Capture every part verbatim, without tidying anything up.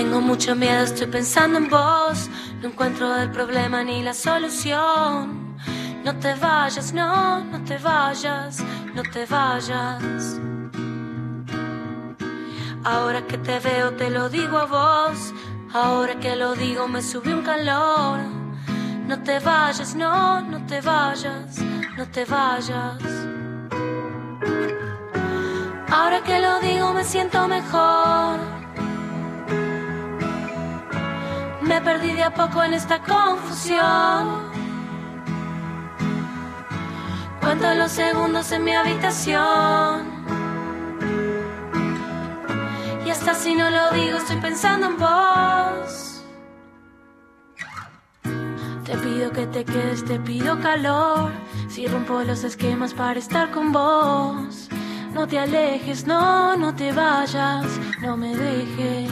Tengo mucho miedo, estoy pensando en vos. No encuentro el problema ni la solución. No te vayas, no, no te vayas, no te vayas. Ahora que te veo te lo digo a vos. Ahora que lo digo me sube un calor. No te vayas, no, no te vayas, no te vayas. Ahora que lo digo me siento mejor. Me perdí de a poco en esta confusión. Cuento los segundos en mi habitación. Y hasta si no lo digo estoy pensando en vos. Te pido que te quedes, te pido calor. Si rompo los esquemas para estar con vos. No te alejes, no, no te vayas, no me dejes.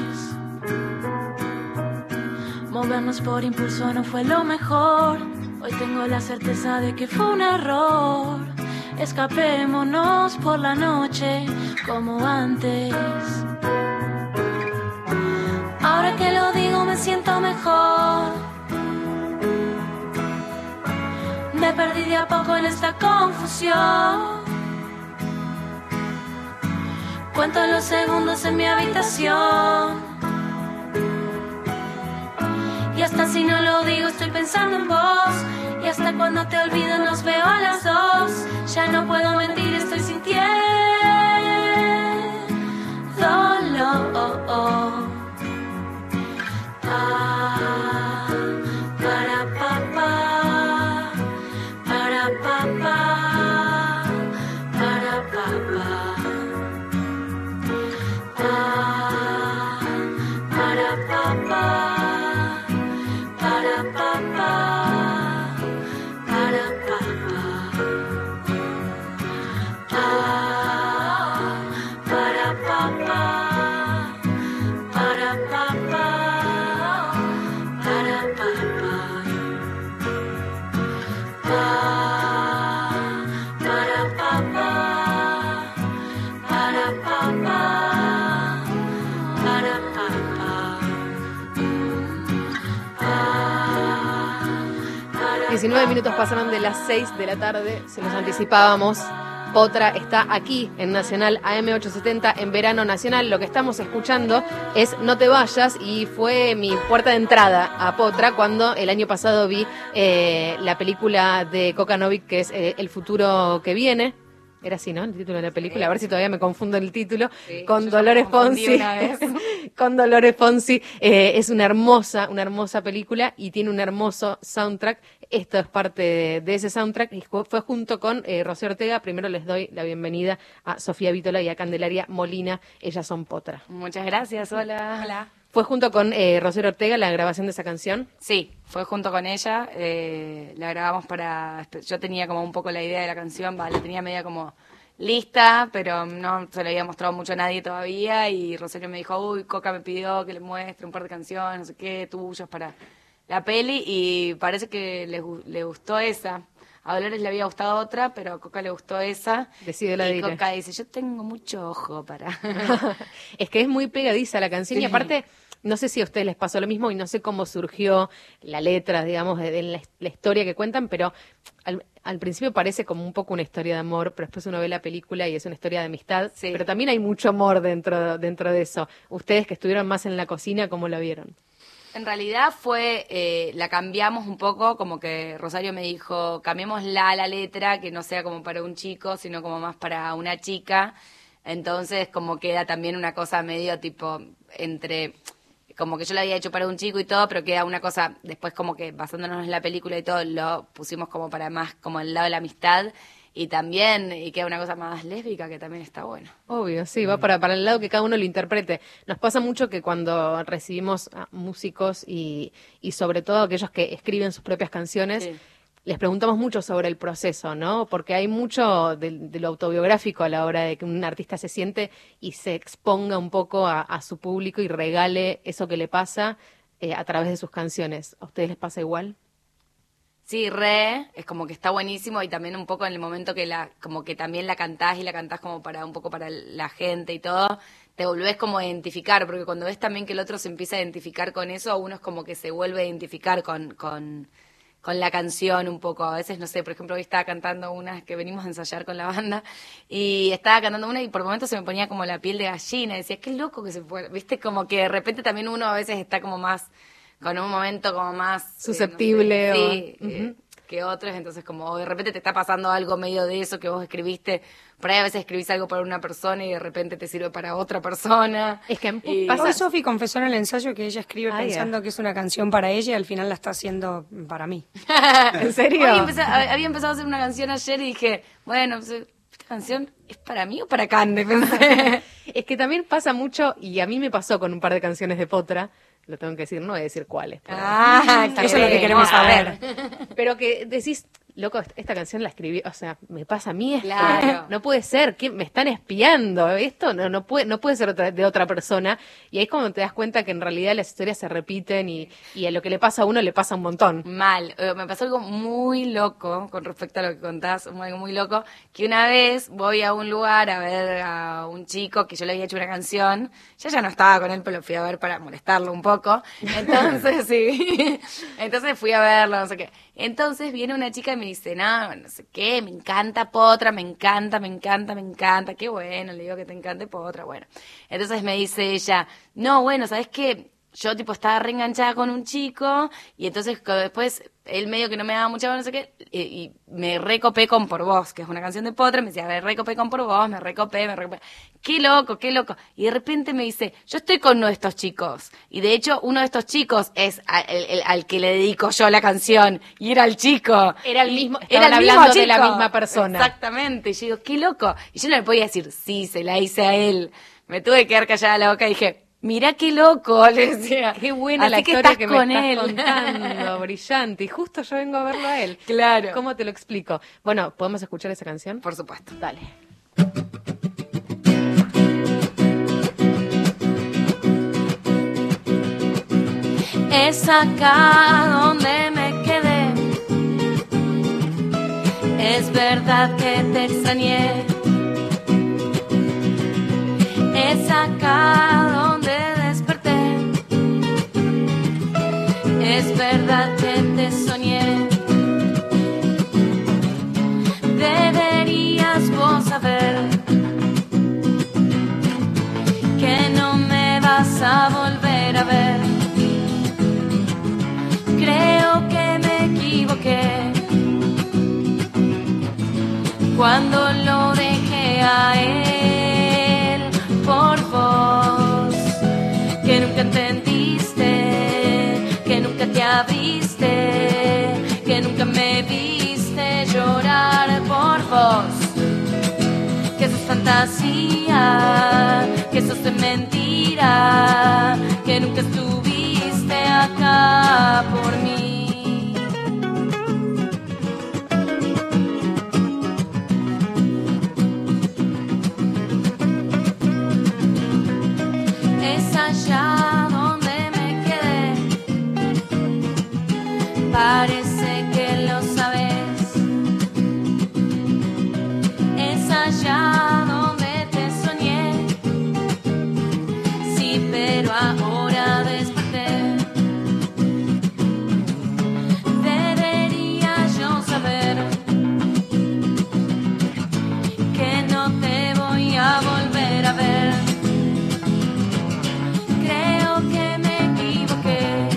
Movernos por impulso no fue lo mejor. Hoy tengo la certeza de que fue un error. Escapémonos por la noche como antes. Ahora que lo digo me siento mejor. Me perdí de a poco en esta confusión. Cuento los segundos en mi habitación. Y hasta si no lo digo estoy pensando en vos. Y hasta cuando te olvido nos veo a las dos. Ya no puedo mentir, estoy sintiendo dolor. Ah, para papá, para papá, para papá. Ah, para papá, para papá, para papá. Ah, para papá, para papá, para papá. Ah, para papá, para papá, para papá. Ah, para diecinueve minutos pasaron de las seis de la tarde, se los anticipábamos. Potra está aquí en Nacional A M ochocientos setenta en Verano Nacional. Lo que estamos escuchando es No te vayas y fue mi puerta de entrada a Potra cuando el año pasado vi eh, la película de Coca Novik que es eh, El futuro que viene. Era así, ¿no? El título de la película. Sí. A ver si todavía me confundo el título. Sí, con Dolores Fonsi. Con Dolores Fonsi. Eh, es una hermosa, una hermosa película y tiene un hermoso soundtrack. Esto es parte de, de ese soundtrack y fue junto con eh, Rocío Ortega. Primero les doy la bienvenida a Sofía Vítola y a Candelaria Molina. Ellas son Potra. Muchas gracias. Hola. Hola. ¿Fue junto con eh, Rocío Ortega la grabación de esa canción? Sí, fue junto con ella. Eh, la grabamos para... Yo tenía como un poco la idea de la canción, va, la tenía media como lista, pero no se la había mostrado mucho a nadie todavía. Y Rosario me dijo, uy, Coca me pidió que le muestre un par de canciones, no sé qué, tuyas para la peli. Y parece que le, le gustó esa. A Dolores le había gustado otra, pero a Coca le gustó esa. Decide la y dire. Coca dice, yo tengo mucho ojo para... Es que es muy pegadiza la canción, sí. Y aparte... No sé si a ustedes les pasó lo mismo y no sé cómo surgió la letra, digamos, de, de la, la historia que cuentan, pero al, al principio parece como un poco una historia de amor, pero después uno ve la película y es una historia de amistad, sí. Pero también hay mucho amor dentro, dentro de eso. Ustedes que estuvieron más en la cocina, ¿cómo lo vieron? En realidad fue, eh, la cambiamos un poco, como que Rosario me dijo, cambiémosla a la letra, que no sea como para un chico, sino como más para una chica. Entonces como queda también una cosa medio tipo entre... Como que yo lo había hecho para un chico y todo, pero queda una cosa, después como que basándonos en la película y todo, lo pusimos como para más, como al lado de la amistad, y también, y queda una cosa más lésbica que también está bueno. Obvio, sí, va para, para el lado que cada uno lo interprete. Nos pasa mucho que cuando recibimos a músicos y, y sobre todo aquellos que escriben sus propias canciones, sí. Les preguntamos mucho sobre el proceso, ¿no? Porque hay mucho de, de lo autobiográfico a la hora de que un artista se siente y se exponga un poco a, a su público y regale eso que le pasa eh, a través de sus canciones. ¿A ustedes les pasa igual? Sí, re, es como que está buenísimo y también un poco en el momento que la, como que también la cantás y la cantás como para un poco para la gente y todo, te volvés como a identificar, porque cuando ves también que el otro se empieza a identificar con eso, uno es como que se vuelve a identificar con, con, con la canción un poco. A veces, no sé, por ejemplo, hoy estaba cantando una que venimos a ensayar con la banda, y estaba cantando una y por momentos se me ponía como la piel de gallina, y decía, qué loco que se fue, viste, como que de repente también uno a veces está como más, con un momento como más... susceptible. Eh, no sé, o... sí, uh-huh. eh, que otros, entonces como de repente te está pasando algo medio de eso que vos escribiste, por ahí a veces escribís algo para una persona y de repente te sirve para otra persona. Es que y... Hoy Sofi confesó en el ensayo que ella escribe ah, pensando yeah. que es una canción para ella y al final la está haciendo para mí. ¿En serio? Hoy empecé, había empezado a hacer una canción ayer y dije, bueno, esta canción es para mí o para Cande, pensé. Es que también pasa mucho, y a mí me pasó con un par de canciones de Potra, lo tengo que decir, no voy a decir cuáles. Pero... Ah, eso es lo que queremos saber. Pero que decís, loco, esta canción la escribí, o sea, me pasa a mí esto. Claro. No puede ser, que me están espiando, esto no, no puede, no puede ser otra, de otra persona. Y ahí es como te das cuenta que en realidad las historias se repiten y, y a lo que le pasa a uno le pasa un montón. Mal. Eh, me pasó algo muy loco con respecto a lo que contás, algo muy loco, que una vez voy a un lugar a ver a un chico que yo le había hecho una canción, yo ya no estaba con él, pero lo fui a ver para molestarlo un poco. Entonces, sí. Entonces fui a verlo, no sé qué. Entonces viene una chica y me dice, no, no sé qué, me encanta Potra, me encanta, me encanta, me encanta, qué bueno, le digo que te encante Potra, bueno. Entonces me dice ella, no, bueno, ¿sabes qué? Yo, tipo, estaba reenganchada con un chico y entonces después él medio que no me daba mucha bola, no sé qué, y, y me recopé con Por Vos, que es una canción de Potra, me decía, me recopé con Por Vos, me recopé, me recopé. Qué loco, qué loco. Y de repente me dice, yo estoy con uno de estos chicos. Y de hecho, uno de estos chicos es a, el, el, al que le dedico yo la canción. Y era el chico. Era el mismo, Y, era el hablando mismo chico. de la misma persona. Exactamente. Y yo digo, qué loco. Y yo no le podía decir, sí, se la hice a él. Me tuve que quedar callada la boca y dije, mirá qué loco, le decía. Qué buena Así la que historia estás que con me él. estás contando, brillante. Y justo yo vengo a verlo a él. Claro. ¿Cómo te lo explico? Bueno, ¿podemos escuchar esa canción? Por supuesto. Dale. Es acá donde me quedé. Es verdad que te extrañé. Es acá donde desperté. Es verdad que te soñé. Deberías vos saber que no me vas a volver a ver. Creo que me equivoqué cuando lo dejé a él por vos, que nunca entendiste, que nunca te abriste, que nunca me viste llorar por vos, que sos fantasía, que sos de mentira, que nunca estuviste acá por mí. Es allá donde me quedé, parece que lo sabes. Es allá donde te soñé, sí, pero ahora desperté. Debería yo saber que no te voy a volver a ver. Creo que me equivoqué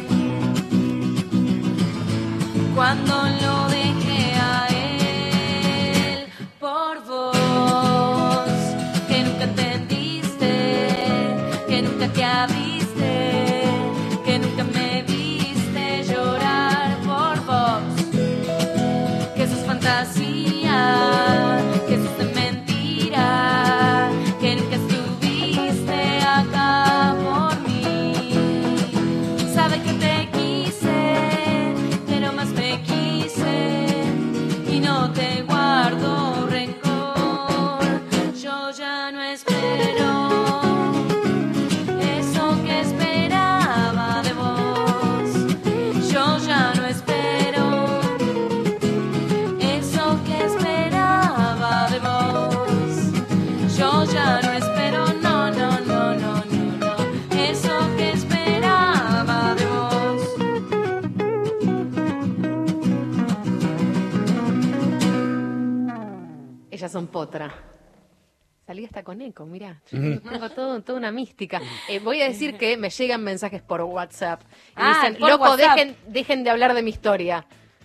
cuando lo dejé a él por vos, que nunca entendiste, que nunca te abriste, que nunca me viste llorar por vos, que sos fantasía, que sos de mentira, que nunca estuviste acá por mí. Sabe que te quise, pero más me quise y no te guardo rencor. Yo ya no espero eso que esperaba de vos. Yo ya no espero eso que esperaba de vos. Yo ya no espero, no, no, no, ellas son Potra. Salí hasta con eco, mirá. Yo tengo todo, toda una mística. Eh, voy a decir que me llegan mensajes por WhatsApp. Y Ah, dicen, por loco, WhatsApp. dejen, dejen de hablar de mi historia.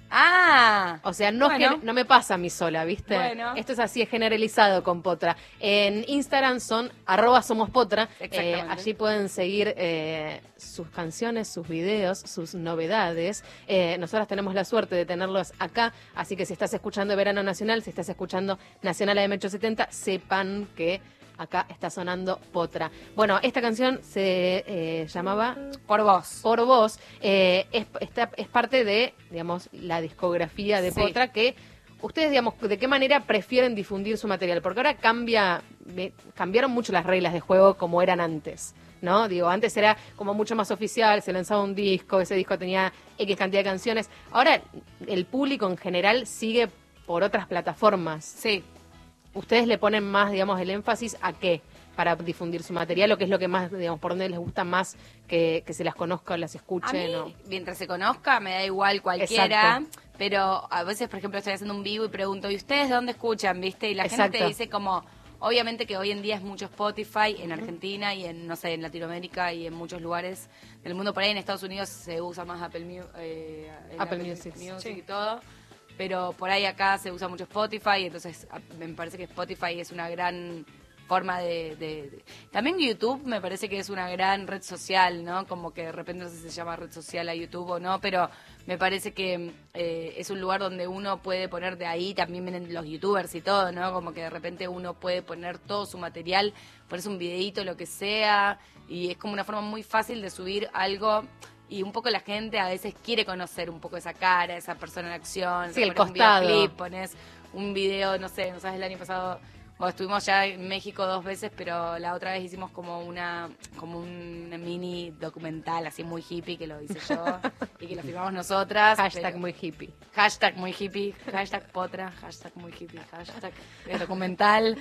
Ah, O sea, no, Bueno. gen- no me pasa a mí sola, ¿viste? Bueno. Esto es así, es generalizado con Potra. En Instagram son arroba somos Potra. Eh, Exactamente. allí pueden seguir eh, sus canciones, sus videos, sus novedades. Eh, nosotras tenemos la suerte de tenerlos acá, así que si estás escuchando Verano Nacional, si estás escuchando Nacional A M ochocientos setenta, sepan que acá está sonando Potra. Bueno, esta canción se eh, llamaba por vos. Por Vos, eh, es, está- es parte de, digamos, la discografía de Sí. Potra, que ustedes, digamos, ¿de qué manera prefieren difundir su material? Porque ahora cambia, ve- cambiaron mucho las reglas de juego como eran antes, ¿no? Digo, antes era como mucho más oficial, se lanzaba un disco, ese disco tenía X cantidad de canciones. Ahora el público en general sigue por otras plataformas. Sí. ¿Ustedes le ponen más, digamos, el énfasis a qué para difundir su material? ¿O qué es lo que más, digamos, por dónde les gusta más que, que se las conozca o las A escuchen? mí, o- mientras se conozca, me da igual cualquiera. Exacto. Pero a veces, por ejemplo, estoy haciendo un vivo y pregunto, ¿y ustedes de dónde escuchan? ¿Viste? Y la gente Exacto. te dice como, obviamente que hoy en día es mucho Spotify en Argentina y en, no sé, en Latinoamérica y en muchos lugares del mundo. Por ahí en Estados Unidos se usa más Apple, Mu- eh, en Apple Music. Music Sí. y todo. Pero por ahí acá se usa mucho Spotify, entonces a- me parece que Spotify es una gran forma de, de- de- También YouTube me parece que es una gran red social, ¿no? Como que de repente no sé si se llama red social a YouTube o no, pero me parece que eh, es un lugar donde uno puede poner de ahí, también vienen los youtubers y todo, ¿no? Como que de repente uno puede poner todo su material, ponerse un videíto, lo que sea, y es como una forma muy fácil de subir algo. Y un poco la gente a veces quiere conocer un poco esa cara, esa persona en acción. Sí, o sea, el pones costado. Un videoclip, pones un video, no sé, no sabes, el año pasado, bueno, estuvimos ya en México dos veces, pero la otra vez hicimos como una como un mini documental así muy hippie que lo hice yo y que lo filmamos nosotras. Hashtag pero- muy hippie. Hashtag muy hippie, hashtag potra, hashtag muy hippie, hashtag eh, documental.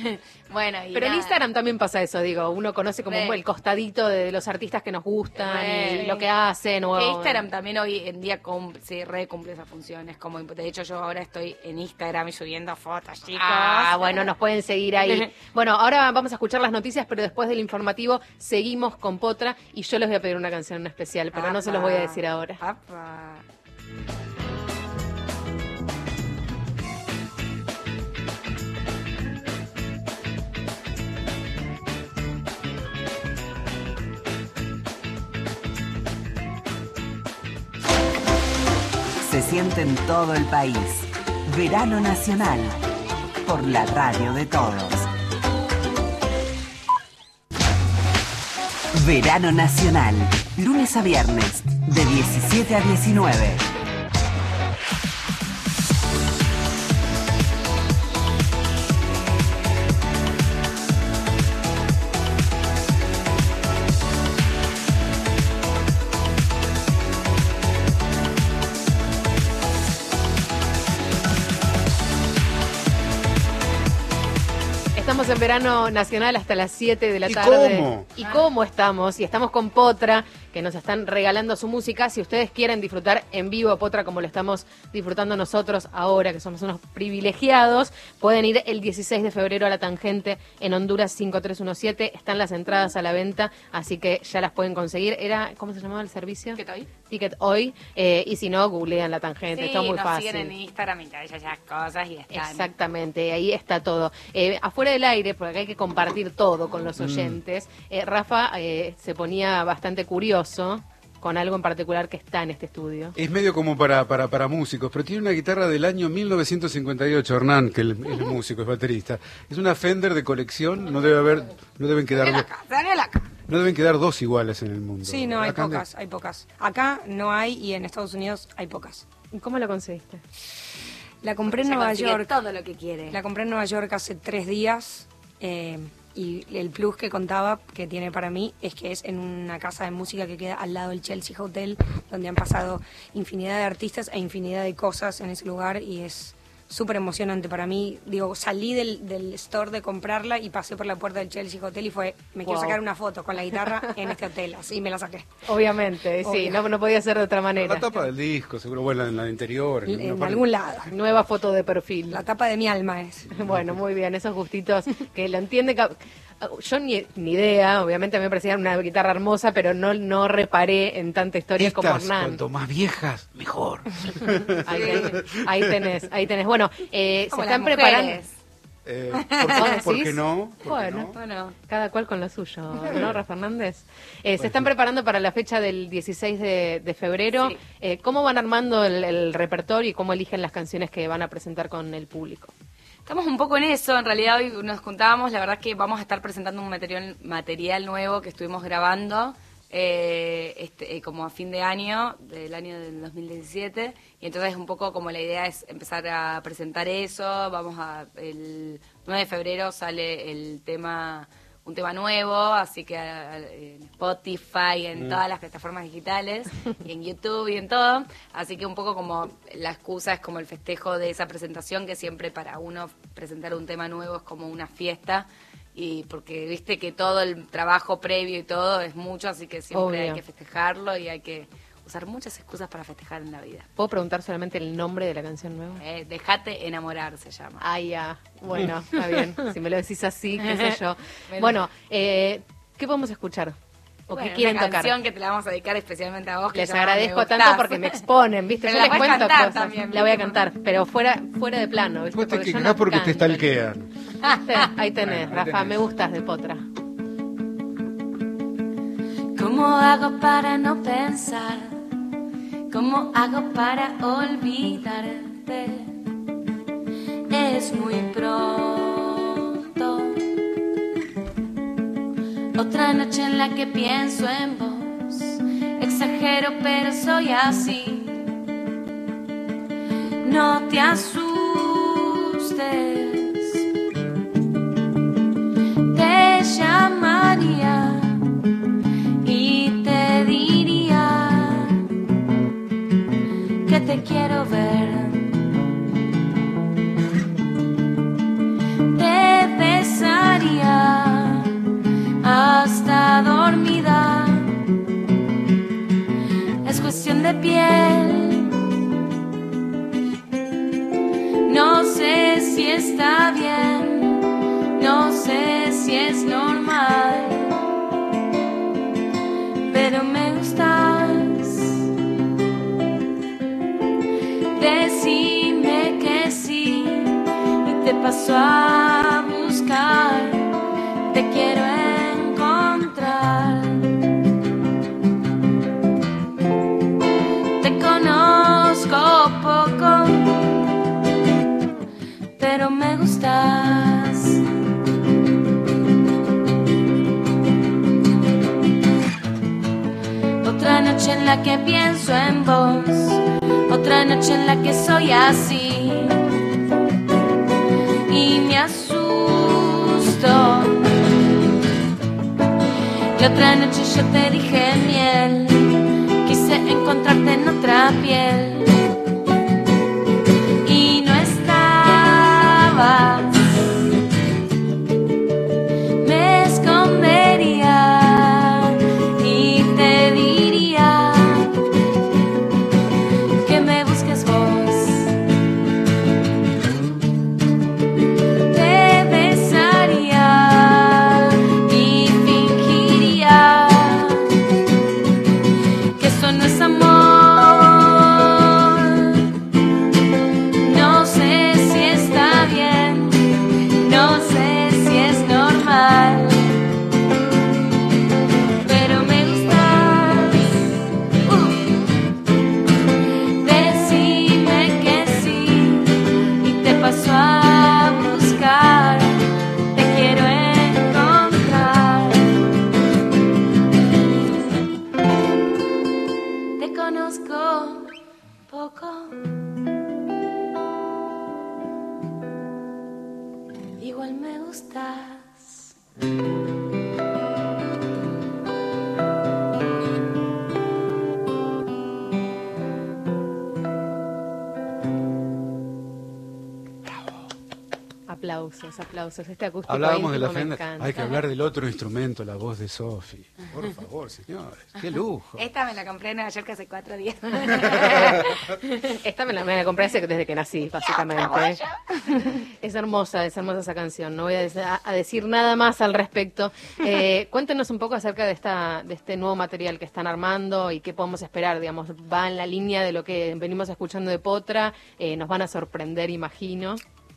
Bueno, y Pero en nada. Instagram también pasa eso, digo, uno conoce como Re. el costadito de los artistas que nos gustan Re. y lo que hacen. O, Que Instagram también hoy en día cum- sí, re cumple esas funciones. Como, de hecho, yo ahora estoy en Instagram y subiendo fotos, chicos. Ah, bueno, nos pueden seguir ahí. Bueno, ahora vamos a escuchar las noticias, pero después del informativo seguimos con Potra y yo les voy a pedir una canción en especial, pero no se los voy a decir ahora. Apa. Se siente en todo el país. Verano Nacional. Por la radio de todos. Verano Nacional. Lunes a viernes. De diecisiete a diecinueve. Estamos en verano nacional hasta las siete de la ¿Y tarde. cómo? ¿Y cómo estamos? Y estamos con Potra, que nos están regalando su música. Si ustedes quieren disfrutar en vivo Potra como lo estamos disfrutando nosotros ahora, que somos unos privilegiados, pueden ir el dieciséis de febrero a La Tangente en Honduras cinco tres uno siete. Están las entradas a la venta, así que ya las pueden conseguir. Era, ¿cómo se llamaba el servicio? ¿Qué tal? Ticket Hoy. Eh, y si no, googlean La Tangente. Sí, Está muy nos fácil. siguen en Instagram y todas esas cosas y están. Exactamente, ahí está todo. Eh, afuera del aire, porque acá hay que compartir todo con los oyentes, eh, Rafa eh, se ponía bastante curioso con algo en particular que está en este estudio. Es medio como para, para, para músicos, pero tiene una guitarra del año mil novecientos cincuenta y ocho, Hernán, que él es músico, es baterista. Es una Fender de colección, no debe haber, no deben quedar Salió dos, la ca- salió la ca- no deben quedar dos iguales en el mundo. Sí, no, hay Acá ande- pocas, hay pocas. Acá no hay y en Estados Unidos hay pocas. ¿Y cómo lo conseguiste? La compré en Se Nueva consigue York. todo lo que quiere. La compré en Nueva York hace tres días eh, y el plus que contaba que tiene para mí es que es en una casa de música que queda al lado del Chelsea Hotel, donde han pasado infinidad de artistas e infinidad de cosas en ese lugar y es súper emocionante para mí. Digo, salí del, del store de comprarla y pasé por la puerta del Chelsea Hotel y fue, me quiero Wow. sacar una foto con la guitarra en este hotel, así me la saqué. Obviamente, sí, Obvio. no, no podía ser de otra manera. La tapa del disco, seguro, bueno, en la interior. En, alguna parte. algún lado. Nueva foto de perfil. La tapa de mi alma es. Bueno, muy bien, esos gustitos que lo entiende. ca- Yo ni, ni idea, obviamente a mí me parecía una guitarra hermosa, pero no, no reparé en tanta historia como Estas, Hernán. cuanto más viejas, mejor. Ahí tenés, ahí tenés, ahí tenés. Bueno, eh, se Como están las preparando. mujeres. Eh, ¿Vos ¿por, qué, por decís? qué no? ¿Por qué Bueno. no? Bueno, Cada cual con lo suyo, ¿no, Rafa Hernández? Eh, se están preparando para la fecha del dieciséis de, de febrero. Sí. Eh, ¿Cómo van armando el, el repertorio y cómo eligen las canciones que van a presentar con el público? estamos un poco en eso, en realidad hoy nos juntábamos, la verdad es que vamos a estar presentando un material, material nuevo que estuvimos grabando eh, este, eh, como a fin de año, del año del dos mil diecisiete, y entonces un poco como la idea es empezar a presentar eso, vamos a, el nueve de febrero sale el tema, un tema nuevo, así que a- a- en Spotify, en Mm. todas las plataformas digitales, y en YouTube y en todo, así que un poco como la excusa es como el festejo de esa presentación, que siempre para uno presentar un tema nuevo es como una fiesta, y porque viste que todo el trabajo previo y todo es mucho, así que siempre Obvio. hay que festejarlo y hay que usar muchas excusas para festejar en la vida. ¿Puedo preguntar solamente el nombre de la canción nueva? Eh, Dejate enamorar se llama. Ah, ya. Bueno, está bien. Si me lo decís así, qué sé yo. Bueno. Bueno, eh, ¿qué podemos escuchar? ¿O Bueno, qué quieren una tocar? canción que te la vamos a dedicar especialmente a vos. que Les se llama agradezco Me tanto Gustás. porque me exponen, ¿viste? Pero Yo la les podés cuento cantar cosas. también, La voy a ¿viste? cantar, pero fuera fuera de plano, ¿viste? Vos te Porque yo quejás no porque te canto. stalkean. ¿Viste? Ahí tenés, Bueno, ahí Rafa, tenés. me gustas de Potra. ¿Cómo hago para no pensar? ¿Cómo hago para olvidarte? Es muy pronto. Otra noche en la que pienso en vos. Exagero, pero soy así. No te asustes. Te llamaría y te diría que te quiero ver. Te besaría hasta dormida. Es cuestión de piel. No sé si está bien, no sé si es normal, pero me gustas. Decime que sí y te paso a buscar. Te quiero encontrar. Te conozco poco, pero me gustas. Otra noche en la que pienso en vos, otra noche en la que soy así y me asusto. Y otra noche yo te dije miel, quise encontrarte en otra piel y no estabas. Me escondería y te diría que me busques vos. Te besaría y fingiría que eso no es amor. No sé si está bien, no sé si es normal, pero me gustas. Uh. Decime que sí y te paso a buscar. Te quiero encontrar. Te conozco poco, igual me gustas. Aplausos, aplausos. Este acústico Hablábamos de la íntimo me Fender. encanta. Hay que hablar del otro instrumento, la voz de Sofi. Por favor, señores. Qué lujo. Esta me la compré en Nueva York hace cuatro días. Esta me la, me la compré hace- desde que nací, básicamente. Es hermosa, es hermosa esa canción. No voy a, des- a- a decir nada más al respecto. Eh, cuéntenos un poco acerca de esta de este nuevo material que están armando y qué podemos esperar. Digamos, va en la línea de lo que venimos escuchando de Potra. Eh, nos van a sorprender, imagino.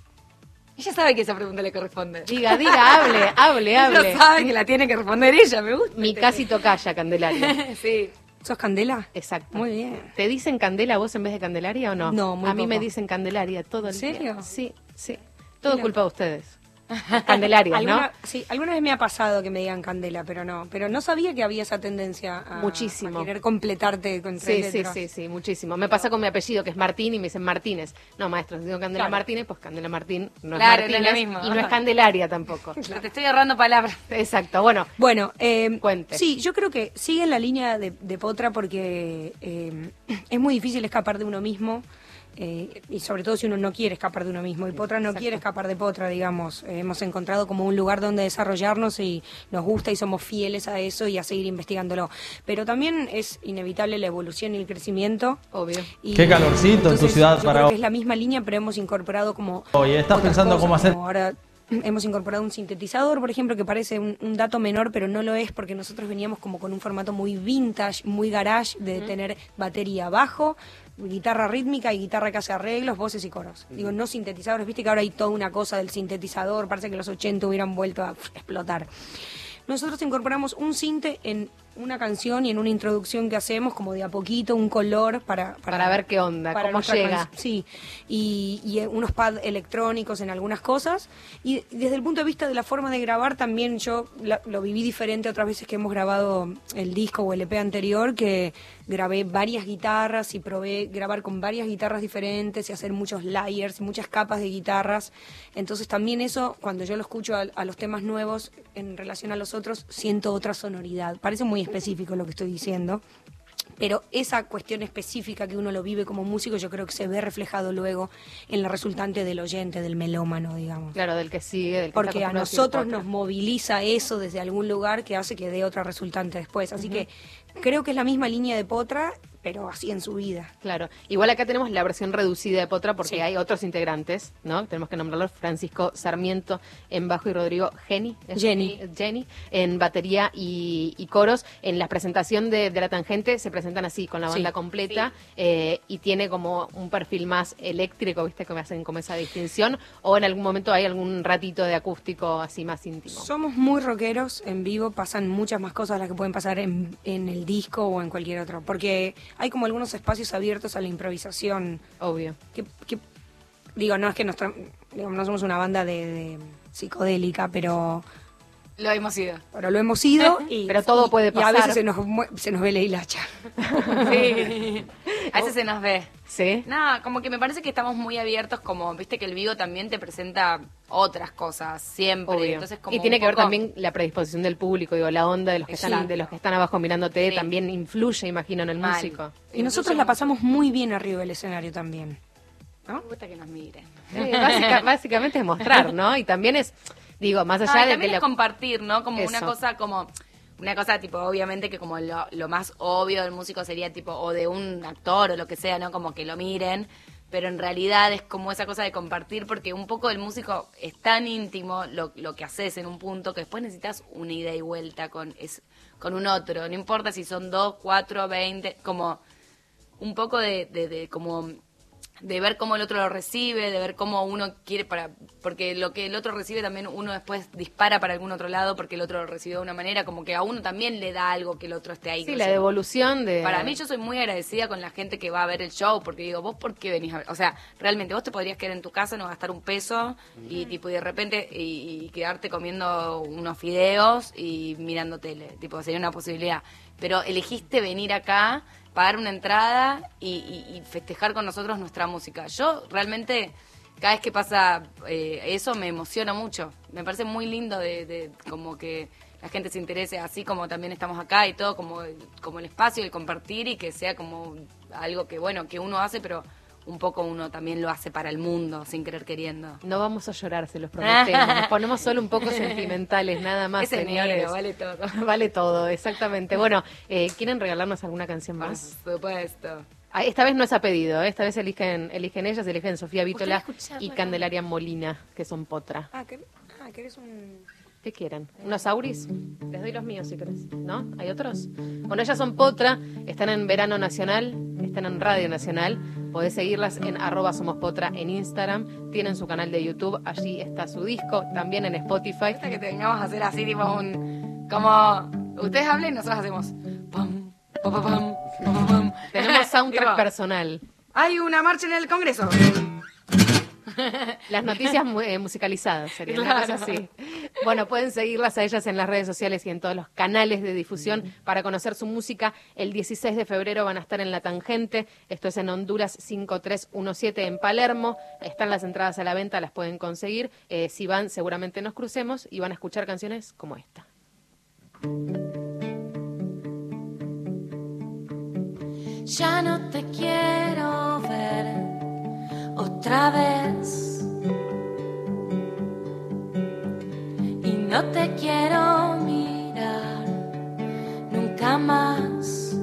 Ella sabe que esa pregunta le corresponde. Diga, diga, hable, hable, hable. Ella sabe que la tiene que responder ella, me gusta. Mi casi tocaya, Candelaria. Sí. ¿Sos Candela? Exacto. Muy bien. ¿Te dicen Candela vos en vez de Candelaria o no? No, muy A mí poco. me dicen Candelaria todo el ¿En serio? día. Sí, sí. Todo Mira. culpa de ustedes. Candelaria, ¿no? ¿Alguna, sí, alguna vez me ha pasado que me digan Candela, pero no. Pero no sabía que había esa tendencia a, Muchísimo. a querer completarte con tres Sí, sí, letras. sí, sí, muchísimo. Me pasa con mi apellido, que es Martín, y me dicen Martínez. No, maestro, si digo Candela Claro. Martínez, pues Candela Martín no Claro, es no es Martínez. lo mismo. Y no es Candelaria tampoco. Te estoy ahorrando palabras. Exacto, bueno. Bueno, eh, Cuente. sí, yo creo que sigue en la línea de, de Potra porque eh, es muy difícil escapar de uno mismo. Eh, y sobre todo si uno no quiere escapar de uno mismo, y Potra no Exacto. quiere escapar de Potra, digamos. Eh, hemos encontrado como un lugar donde desarrollarnos y nos gusta y somos fieles a eso y a seguir investigándolo. Pero también es inevitable la evolución y el crecimiento. Obvio. Y, Qué calorcito en tu entonces, ciudad yo para creo hoy. que es la misma línea, pero hemos incorporado como Oye, ¿estás otras pensando cosas, cómo hacer? como ahora hemos incorporado un sintetizador, por ejemplo, que parece un, un dato menor, pero no lo es porque nosotros veníamos como con un formato muy vintage, muy garage, de tener batería bajo, guitarra rítmica y guitarra que hace arreglos, voces y coros. Digo, no sintetizadores, viste que ahora hay toda una cosa del sintetizador, parece que los ochenta hubieran vuelto a pff, explotar. Nosotros incorporamos un sinte en una canción y en una introducción que hacemos, como de a poquito, un color para... Para ver qué onda, cómo nuestra llega. can- Sí, y, y eh, unos pads electrónicos en algunas cosas. Y desde el punto de vista de la forma de grabar, también yo la- lo viví diferente otras veces que hemos grabado el disco o el E P anterior, que grabé varias guitarras y probé grabar con varias guitarras diferentes y hacer muchos layers y muchas capas de guitarras. Entonces también eso, cuando yo lo escucho a, a los temas nuevos en relación a los otros, siento otra sonoridad. Parece muy específico lo que estoy diciendo, pero esa cuestión específica que uno lo vive como músico, yo creo que se ve reflejado luego en la resultante del oyente, del melómano, digamos. Claro, del que sigue, del que Porque está a acostumbrado nosotros decir nos moviliza eso desde algún lugar que hace que dé otra resultante después. Así que creo que es la misma línea de Potra, pero así en su vida. Claro. Igual acá tenemos la versión reducida de Potra porque Sí. hay otros integrantes, ¿no? Tenemos que nombrarlos: Francisco Sarmiento en bajo y Rodrigo Jenny, ¿es? Jenny. Jenny en batería y, y coros. En la presentación de, de La Tangente se presentan así, con la banda Sí. completa, eh, y tiene como un perfil más eléctrico, ¿viste? Que me hacen como esa distinción. O en algún momento hay algún ratito de acústico así más íntimo. Somos muy rockeros en vivo, pasan muchas más cosas las que pueden pasar en, en el disco o en cualquier otro, porque hay como algunos espacios abiertos a la improvisación. Obvio. Que, que- digo, no es que nos tra- digo, no somos una banda de, de psicodélica, pero, Lo hemos ido. pero lo hemos ido. Y, Pero todo y- puede Y a pasar. veces se nos, mue- se nos ve la hilacha. Sí. A veces se nos ve. ¿Sí? No, como que me parece que estamos muy abiertos, como, viste que el vivo también te presenta otras cosas, siempre. Obvio. Entonces, como Y tiene un que ver poco- también la predisposición del público, digo, la onda de los que están Exacto. de los que están abajo mirándote Sí. también influye, imagino, en el Mal. músico. Y nosotros la pasamos muy bien arriba del escenario también. Me gusta que nos miren. Eh, básica- básicamente es mostrar, ¿no? Y también es, digo, más allá No, y de también que es la- compartir, ¿no? Como una Eso. cosa como... Una cosa tipo, obviamente que como lo, lo más obvio del músico sería tipo, o de un actor o lo que sea, ¿no? Como que lo miren, pero en realidad es como esa cosa de compartir, porque un poco el músico es tan íntimo lo, lo que haces en un punto que después necesitas una ida y vuelta con, es, con un otro, no importa si son dos, cuatro, veinte, como un poco de, de, de como de ver cómo el otro lo recibe, de ver cómo uno quiere para, porque lo que el otro recibe también uno después dispara para algún otro lado porque el otro lo recibió de una manera, como que a uno también le da algo que el otro esté ahí. sí, no la sé. devolución de Para mí yo soy muy agradecida con la gente que va a ver el show, porque digo, vos por qué venís a ver, o sea, realmente vos te podrías quedar en tu casa, no gastar un peso y tipo y de repente y, y quedarte comiendo unos fideos y mirando tele, tipo sería una posibilidad, pero elegiste venir acá, pagar una entrada y, y- y festejar con nosotros nuestra música. Yo realmente cada vez que pasa eh, eso me emociona mucho, me parece muy lindo de, de como que la gente se interese, así como también estamos acá y todo, como el, como el espacio, el compartir y que sea como algo que, bueno, que uno hace, pero un poco uno también lo hace para el mundo, sin querer queriendo. No vamos a llorar, se los prometemos. Nos ponemos solo un poco sentimentales, nada más, Es señores. enero, vale todo. Vale todo, exactamente. Bueno, eh, ¿quieren regalarnos alguna canción Por más? supuesto. Ah, esta vez no es a pedido, ¿eh? Esta vez eligen, eligen ellas, eligen Sofía Vítola escucharla, y Candelaria Molina, que son Potra. Ah, ¿qué- ah, ¿querés un...? ¿Qué quieren? ¿Unos auris? Les doy los míos si querés. ¿No? ¿Hay otros? Bueno, ellas son Potra, están en Verano Nacional, están en Radio Nacional. Podés seguirlas en arroba somos Potra en Instagram. Tienen su canal de YouTube, allí está su disco, también en Spotify. Hasta que tengamos a hacer así, tipo un... Como... Ustedes hablen y nosotros hacemos... Pam, pam, pam, pam, pam, pam. Tenemos soundtrack Tipo, personal. Hay una marcha en el Congreso. Las noticias mu- eh, musicalizadas sería una Claro. cosa así. Bueno, pueden seguirlas a ellas en las redes sociales y en todos los canales de difusión para conocer su música. El dieciséis de febrero van a estar en La Tangente, esto es en Honduras cinco tres uno siete en Palermo. Están las entradas a la venta, las pueden conseguir. Eh, si van, seguramente nos crucemos y van a escuchar canciones como esta. Ya no te quiero ver otra vez y no te quiero mirar nunca más.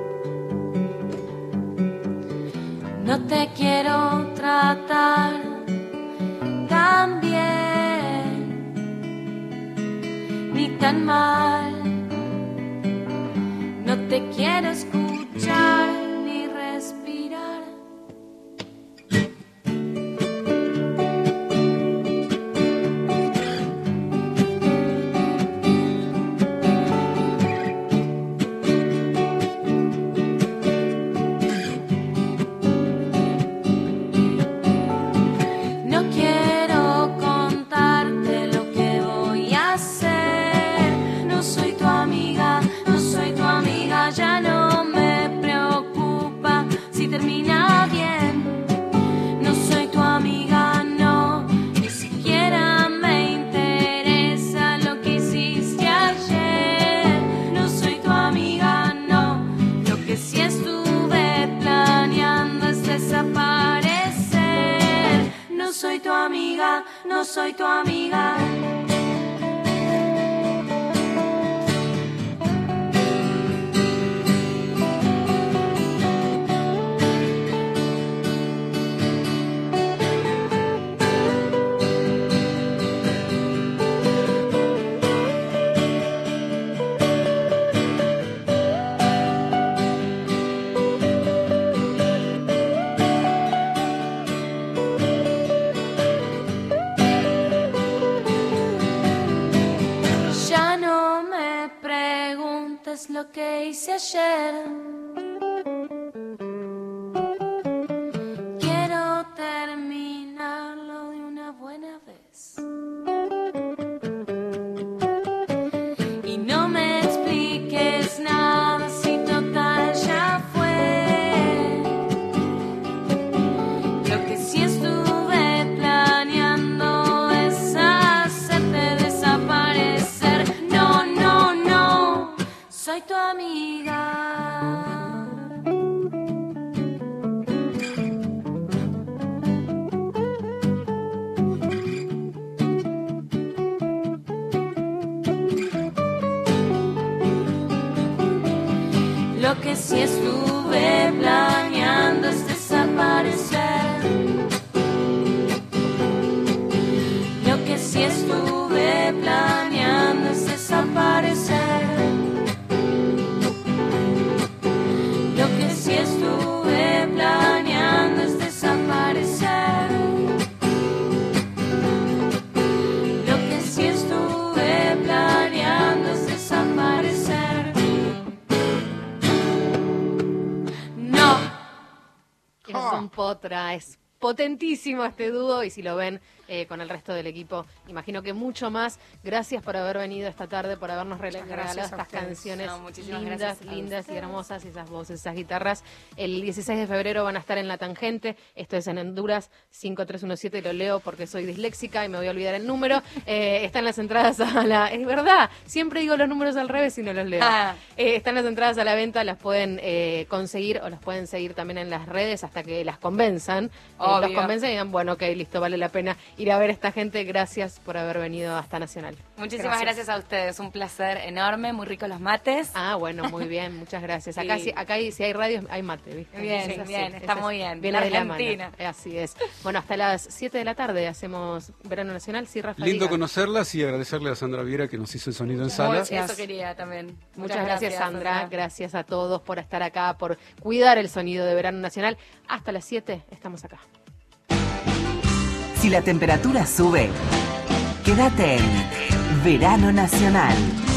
No te quiero tratar tan bien ni tan mal. No te quiero escuchar ni respirar. No quiero contarte lo que voy a hacer. No soy tu amiga, no soy tu amiga, ya no me preocupa si termina bien. No soy tu amiga, no, ni siquiera me interesa lo que hiciste ayer. No soy tu amiga, no, lo que sí estuve planeando es desaparecer. No soy tu amiga, no soy tu amiga. Ya no me preguntes lo que hice ayer. Quiero terminarlo de una buena vez. Y no me expliques nada si total ya fue. Lo que sí estuve planeando es hacerte desaparecer. No, no, no, soy tu amiga. Lo que sí estuve planeando es desaparecer. Lo que sí estuve planeando es desaparecer. Lo que sí estuve planeando es desaparecer. Lo que sí estuve planeando es desaparecer. No. Ellas son Potra, es potentísimo este dúo y si lo ven eh, con el resto del equipo, imagino que mucho más. Gracias por haber venido esta tarde, por habernos rele- regalado estas canciones No, muchísimas lindas, gracias a lindas y ustedes. hermosas, y esas voces, esas guitarras. El dieciséis de febrero van a estar en La Tangente, esto es en Honduras, cinco tres uno siete, lo leo porque soy disléxica y me voy a olvidar el número. Eh, están las entradas a la... Es verdad, siempre digo los números al revés y no los leo. Ah. Eh, están las entradas a la venta, las pueden eh, conseguir o las pueden seguir también en las redes hasta que las convenzan. Eh, los Obvio. convencen y digan, bueno, ok, listo, vale la pena ir a ver a esta gente. Gracias por haber venido hasta Nacional. Muchísimas gracias. gracias a ustedes, un placer enorme, muy ricos los mates. Ah, bueno, muy bien, muchas gracias. Acá, Sí. sí, acá hay, si hay radio, hay mate, ¿viste? Bien, Es así, bien, es está así. muy bien. Viene de la mano. Argentina. Así es. Bueno, hasta las siete de la tarde hacemos Verano Nacional. Sí, Rafa. Lindo diga. conocerlas y agradecerle a Sandra Viera que nos hizo el sonido en sala. Muy- Eso quería también. Muchas gracias, Sandra. Gracias a todos por estar acá, por cuidar el sonido de Verano Nacional. Hasta las siete estamos acá. Si la temperatura sube, quédate en Verano Nacional.